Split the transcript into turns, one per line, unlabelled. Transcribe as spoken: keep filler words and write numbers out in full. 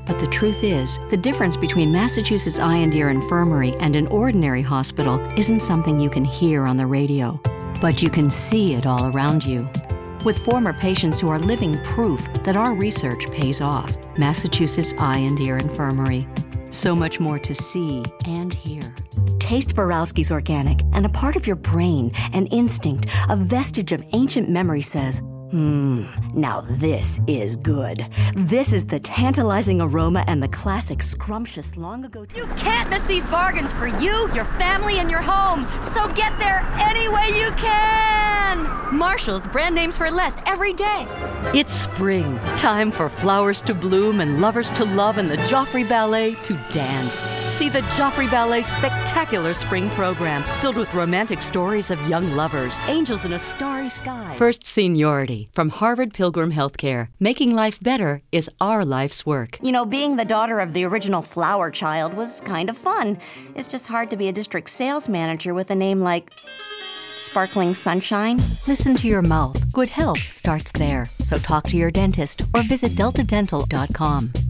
But the truth is, the difference between Massachusetts Eye and Ear Infirmary and an ordinary hospital isn't something you can hear on the radio, but you can see it all around you. With former patients who are living proof that our research pays off. Massachusetts Eye and Ear Infirmary. So much more to see and hear.
Taste Borowski's Organic, and a part of your brain, an instinct, a vestige of ancient memory says, Hmm, now this is good. This is the tantalizing aroma and the classic scrumptious long ago taste.
You can't miss these bargains for you, your family, and your home. So get there any way you can. Marshall's, brand names for less every day.
It's spring, time for flowers to bloom and lovers to love and the Joffrey Ballet to dance. See the Joffrey Ballet's spectacular spring program filled with romantic stories of young lovers, angels in a starry sky. First Seniority from Harvard Pilgrim Healthcare. Making life better is our life's work.
You know, being the daughter of the original Flower Child was kind of fun. It's just hard to be a district sales manager with a name like Sparkling Sunshine.
Listen to your mouth. Good health starts there. So talk to your dentist or visit delta dental dot com.